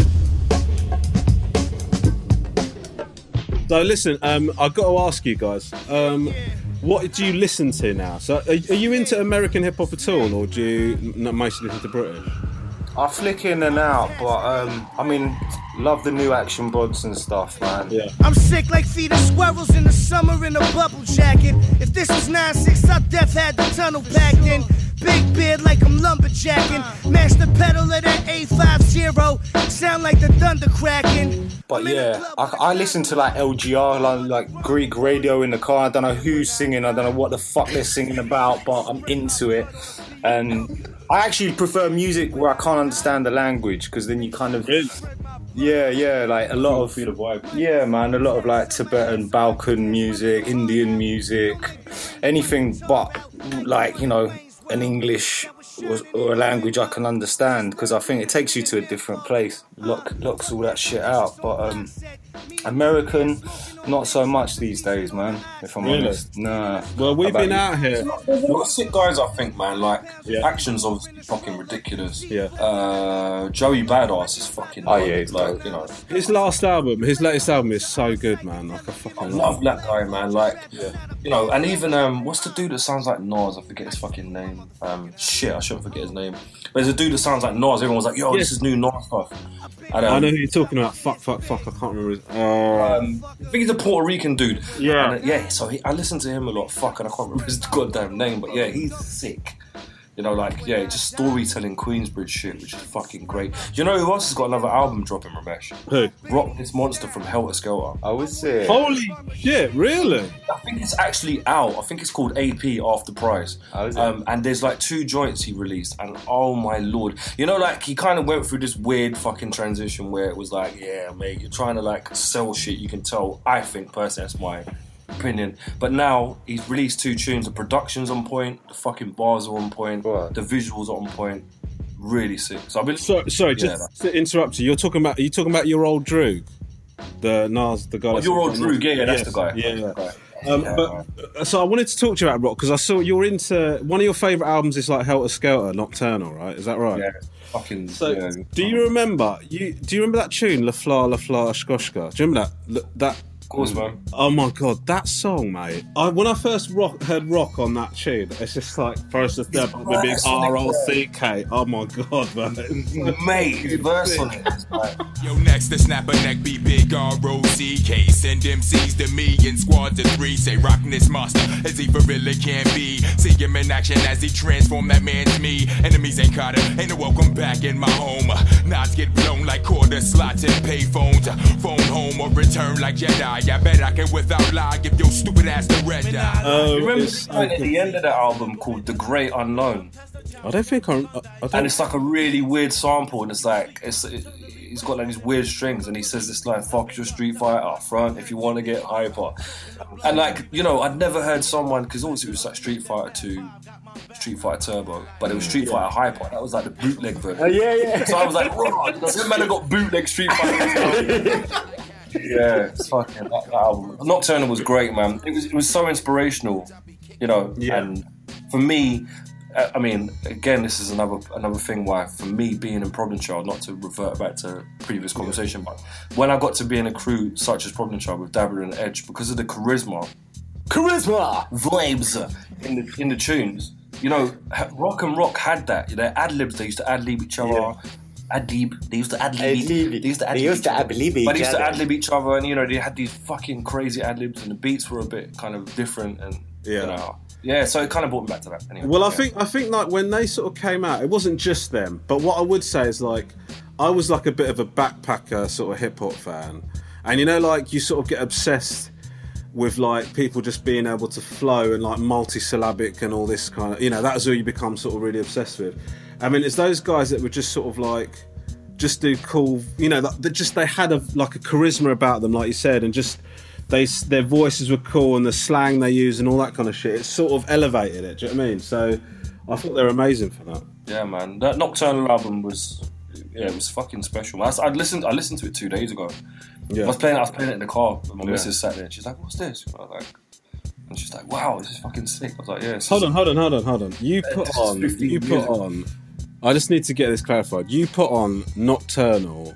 So listen, um, I've got to ask you guys, um, what do you listen to now? So are, are you into American hip hop at all, or do you mostly listen to British? I flick in and out, but um, I mean, love the new Action Bronson and stuff, man. Yeah. I'm sick like feeding squirrels in the summer in a bubble jacket. If this was nine six, our death had the tunnel packed in. Big beer scared like I'm lumberjacking. Master pedal of that eight five zero. Sound like the thunder cracking. But yeah, I, I listen to like L G R, like, like Greek radio in the car. I don't know who's singing. I don't know what the fuck they're singing about, but I'm into it. And I actually prefer music where I can't understand the language, because then you kind of... Yeah, yeah, like a lot of... Yeah, man, a lot of like Tibetan, Balkan music, Indian music, anything but like, you know, an English or, or a language I can understand, because I think it takes you to a different place. Lock, locks all that shit out. But um, American, not so much these days, man, if I'm Really? honest. Nah. Well, we've been you? out here. What sick guys, I think, man. Like, Yeah. action's obviously fucking ridiculous. Yeah. Uh, Joey Badass is fucking. Oh, yeah, he's like dope. you know. His last album, his latest album is so good, man. Like I fucking I love love it. that guy, man. Like, you know, and even um, what's the dude that sounds like Nas? I forget his fucking name. Um, shit, I shouldn't forget his name. But there's a dude that sounds like Nas. Everyone's like, "Yo, Yeah. this is new Nas stuff." And, um, I know who you're talking about. Fuck, fuck, fuck. I can't remember his... Uh, Um, I think he's a Puerto Rican dude. Yeah. And, uh, yeah, so he, I listen to him a lot. Fuck, and I can't remember his goddamn name, but yeah, he's sick. You know, like, yeah, just storytelling Queensbridge shit, which is fucking great. Do you know who else has got another album dropping, Ramesh? Who? Rock This Monster from Helter Skelter. I would say. Holy shit, really? I think it's actually out. I think it's called A P After Price. Oh, is it? Um, and there's like two joints he released, and oh my lord. You know, like, he kind of went through this weird fucking transition where it was like, yeah, mate, you're trying to like sell shit, you can tell. I think, personally, that's my opinion. But now he's released two tunes. The production's on point, the fucking bars are on point, Right. the visuals are on point. Really sick. So I've been So, sorry, Yeah, just to interrupt you. You're talking about. Are you talking about your old Droog, the Nas, the guy. Oh, that's- your old Droog, yeah, yeah, that's Yes, the guy. Yeah, That's the yeah. guy. Um, Yeah, but uh, so I wanted to talk to you about rock, because I saw you're into one of your favourite albums is like Helter Skelter, Nocturnal, right? Is that right? Yeah, fucking. So, yeah. do you remember? You do you remember that tune, La Fla La Fla Shkoshka? Do you remember that? L- That. Of course, man. Oh my god, that song, mate! I, when I first rock, heard rock on that tune, it's just like first the step with the big R O C K. Oh my god, man! Mate, his verse on it is like. Yo, next the snapper neck be big R O C K. Send M Cs to me in squads of three. Say rockin' this monster as he for really can be. See him in action as he transform that man's me. Enemies ain't caught him, ain't no welcome back in my home. Knots get blown like quarter slots and pay phones. Phone home or return like Jedi. I bet I can without lie give your stupid ass the red eye. Oh, You remember it's the line at the end of that album called The Great Unknown? I don't think I'm. I, I don't, And it's like a really weird sample, and it's like it's it, he's got like these weird strings, and he says this line, "Fuck your Street Fighter up front if you want to get hyper." And like, you know, I'd never heard someone, because obviously it was like Street Fighter two, Street Fighter Turbo, but it was Street Fighter Hyper. That was like the bootleg version. Oh, yeah, yeah. So I was like, "Right, this man have got bootleg Street Fighter." Yeah, it's fucking that, that album. Nocturnal was great, man. It was it was so inspirational, you know. Yeah. And for me, uh, I mean, again, this is another another thing why, for me, being in Problem Child, not to revert back to previous conversation, but when I got to be in a crew such as Problem Child with Dabber and Edge, because of the charisma, Charisma! vibes in the in the tunes, you know, Rock and Rock had that. You know, ad libs. They used to ad lib each other. Yeah. Ad lib. They used to ad lib. Ad-lib. They used to ad They lib. used to ad-lib each But they used to other. ad lib each other, and you know, they had these fucking crazy ad libs, and the beats were a bit kind of different, and Yeah. you know, yeah. So it kind of brought me back to that. Anyway, Well, I yeah. think I think like when they sort of came out, it wasn't just them. But what I would say is like I was like a bit of a backpacker sort of hip hop fan, and you know, like you sort of get obsessed with like people just being able to flow and like multi-syllabic and all this kind of, you know, that's who you become sort of really obsessed with. I mean, it's those guys that were just sort of like just do cool, you know, that just they had a like a charisma about them, like you said, and just they their voices were cool and the slang they use and all that kind of shit. It sort of elevated it. Do you know what I mean? So I thought they were amazing for that. Yeah, man, that Nocturnal album was, yeah, it was fucking special. I, I listened, I listened to it two days ago. Yeah. I was playing, I was playing it in the car. And my Yeah. missus sat there. And she's like, "What's this?" I was like, and she's like, "Wow, this is fucking sick." I was like, "Yeah." it's Hold just- on, hold on, hold on, hold on. You put this is on, fifteen you put music. on. I just need to get this clarified. You put on Nocturnal,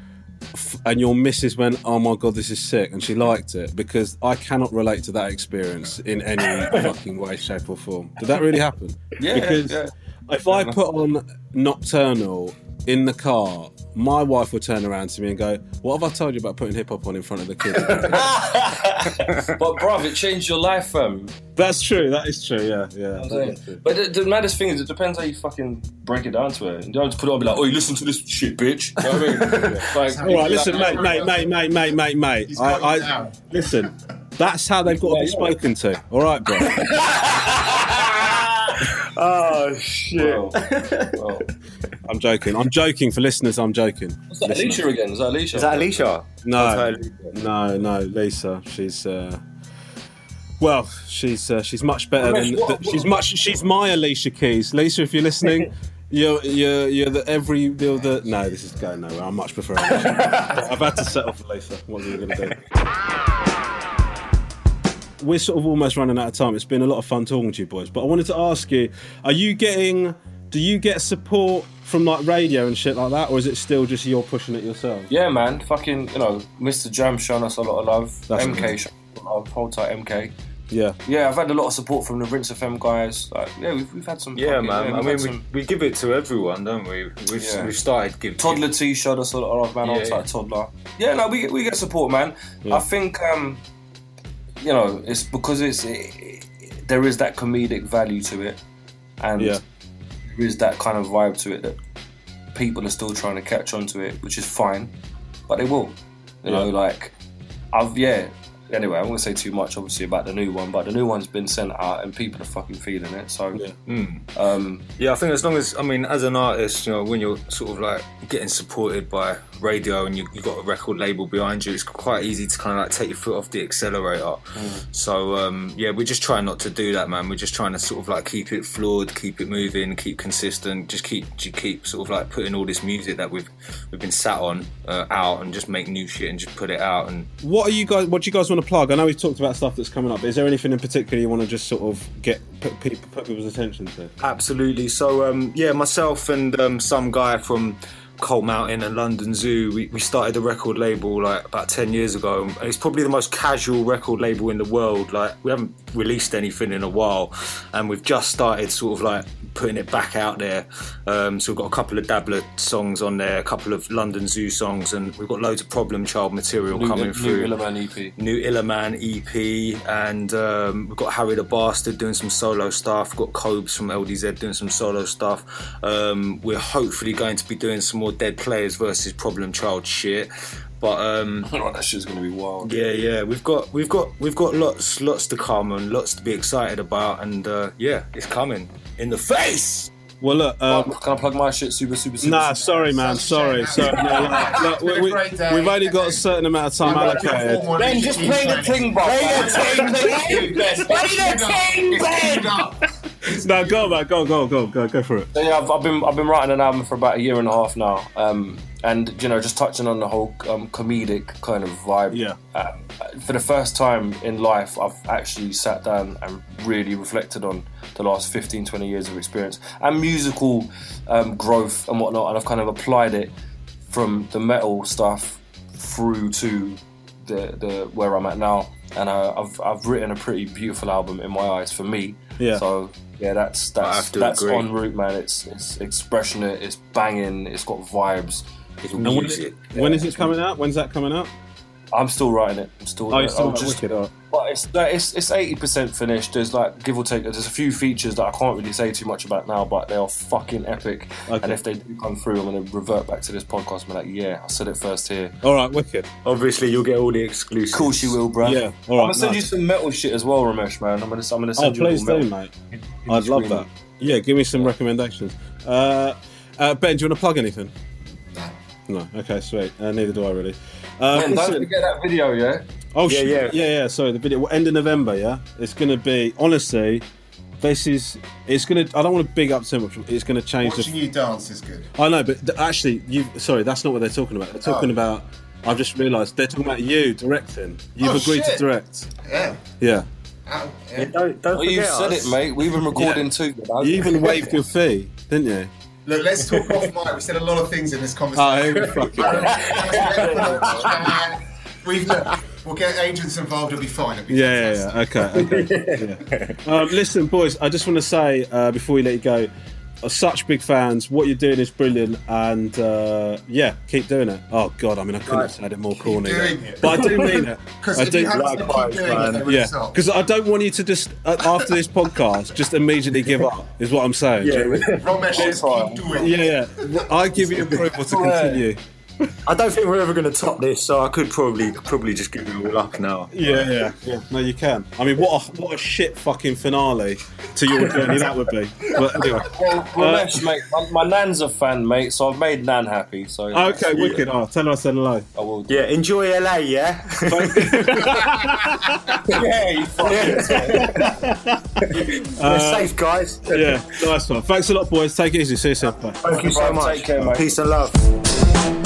f- and your missus went, "Oh my god, this is sick," and she liked it, because I cannot relate to that experience in any fucking way, shape, or form. Did that really happen? Yeah, Because yeah. if I put on Nocturnal in the car, my wife would turn around to me and go, "What have I told you about putting hip hop on in front of the kids?" But bruv, it changed your life, fam. That's true. That is true. Yeah, yeah. That is true. But the, the maddest thing is, it depends how you fucking break it down to it. You don't just put it on and be like, "Oh, you listen to this shit, bitch." You know what I mean? Like, all right, listen, mate, mate, mate, mate, mate, mate, mate. I, I listen. That's how they've got to be spoken to. All right, bro. Oh shit! Well, well. I'm joking. I'm joking for listeners. I'm joking. What's that, Alicia again? Is that Alicia? Is that Alicia? No, no, no, Lisa. She's uh, well, she's uh, she's much better than what, the, what, she's much. She's my Alicia Keys. Lisa, if you're listening, you're you're you're the every you're the no. This is going nowhere. I much prefer Alicia. I've had to settle for Lisa. What are we going to do? We're sort of almost running out of time. It's been a lot of fun talking to you boys, but I wanted to ask you: Are you getting? Do you get support from like radio and shit like that, or is it still just you're pushing it yourself? Yeah, man. Fucking, you know, Mister Jam showing us a lot of love. That's M K amazing. showing us a lot of love. Hold tight, M K. Yeah. Yeah, I've had a lot of support from the Rinse F M guys. Like, yeah, we've, we've had some. Yeah, fucking, man. yeah, I we've mean, had we, some, we give it to everyone, don't we? We've Yeah. we've started giving. Toddler T showed us a lot of love, man. Yeah, Hold tight, yeah. Toddler. Yeah, no, we get, we get support, man. Yeah. I think, um, you know, it's because it's it, it, there is that comedic value to it, and Yeah. there is that kind of vibe to it that people are still trying to catch on to it, which is fine, but they will. You know, Yeah. like I've yeah. Anyway, I won't say too much, obviously, about the new one, but the new one's been sent out and people are fucking feeling it. So, Yeah. Mm. um, Yeah, I think as long as, I mean, as an artist, you know, when you're sort of like getting supported by radio and you, you've got a record label behind you, it's quite easy to kind of like take your foot off the accelerator. Mm. So, um, yeah, we're just trying not to do that, man. We're just trying to sort of like keep it flawed, keep it moving, keep consistent, just keep just keep sort of like putting all this music that we've we've been sat on uh, out and just make new shit and just put it out. And What are you guys? What do you guys want to plug? I know we've talked about stuff that's coming up, but is there anything in particular you want to just sort of get put, people, put people's attention to? Absolutely. So, um, yeah, myself and um, some guy from Colt Mountain and London Zoo, we, we started a record label like about ten years ago. And it's probably the most casual record label in the world. Like, we haven't released anything in a while, and we've just started sort of like putting it back out there. Um, so we've got a couple of Dabbler songs on there, a couple of London Zoo songs, and we've got loads of Problem Child material new, coming new through. New Illerman E P. New Illerman E P, and um, we've got Harry the Bastard doing some solo stuff. We've got Cobes from L D Z doing some solo stuff. Um, we're hopefully going to be doing some more Dead Players versus Problem Child shit. But um, Oh, that shit's gonna be wild. yeah, yeah, we've got we've got we've got lots lots to come and lots to be excited about, and uh, yeah, it's coming in the face. Well, look. Um, Can I plug my shit? Super, super, super. Nah, super. sorry, man. Sorry, sorry. No, look, look, we, we, we've only got a certain amount of time allocated. Ben, just play the ting, bro. Play the ting, play the ting, Ben. No, go on, man. Go, go, go, go, go for it. So yeah, I've, I've been I've been writing an album for about a year and a half now, um, and you know, just touching on the whole um, comedic kind of vibe. Yeah. Um, for the first time in life, I've actually sat down and really reflected on the last fifteen, twenty years of experience and musical um, growth and whatnot, and I've kind of applied it from the metal stuff through to the the where I'm at now, and uh, I've I've written a pretty beautiful album in my eyes for me. Yeah. So yeah, that's I that's have to that's agree. en route, man. It's it's expressionate, it's banging, it's got vibes. It's And when, music. when is it coming out? When's that coming out? I'm still writing it. I'm still. Oh, you're still I'm just, wicked, all right. But it's like, it's it's eighty percent finished. There's like give or take. There's a few features that I can't really say too much about now, but they are fucking epic. Okay. And if they do come through, I'm gonna revert back to this podcast and be like, yeah, I said it first here. All right, wicked. Obviously, you'll get all the exclusives. Of course you will, bro. Yeah, all I'm right, gonna send nice. you some metal shit as well, Ramesh, man. I'm gonna I'm gonna Oh, send you. please a do, little metal. mate. I'd love that. Yeah, give me some recommendations. Uh, uh, Ben, do you want to plug anything? No. Okay, sweet. Uh, neither do I really. Uh, Man, don't listen- forget that video, yeah. Oh, Yeah, shit. yeah. yeah, yeah. Sorry, the video. End of November, yeah. It's gonna be honestly. This is. It's gonna. I don't want to big up too much. It's gonna change. Watching the, you dance is good. I know, but th- actually, you. Sorry, that's not what they're talking about. They're talking Oh. about. I've just realised they're talking about you directing. You've Oh, agreed to shit. direct. Yeah. Yeah. Ow, Yeah, yeah. don't don't Well, you forget said us. it, mate. We've been recording Yeah. too. man. You even waived your fee, didn't you? Look, let's talk off mic. We said a lot of things in this conversation. Oh, here we fucking go. We've look, we'll get agents involved. It'll be fine. It'll be Yeah, yeah, fantastic. yeah. Okay, okay. Yeah. Um, listen, boys, I just want to say uh, before we let you go, are such big fans. What you're doing is brilliant, and uh, yeah, keep doing it. Oh God, I mean, I couldn't have said it more corny, but I do mean it. Because I if do. you had to keep doing it, they would Yeah, have stopped. because I don't want you to just uh, after this podcast just immediately give up. Is what I'm saying. Yeah, Romesh says keep doing it. yeah, yeah. I give you approval to continue. I don't think we're ever going to top this, so I could probably probably just give it all up now. Yeah, yeah, yeah. No, you can. I mean, what a what a shit fucking finale to your journey that would be. But anyway, Well, uh, Ramesh, mate, my, my nan's a fan, mate, so I've made Nan happy. So okay, wicked. Oh, tell her I said hello. I will. Yeah, enjoy L A, yeah? Yeah, you We're Uh, safe, guys. Yeah, nice one. Thanks a lot, boys. Take it easy. See you soon. Bye. Thank you so much. Take care, mate. Peace and love.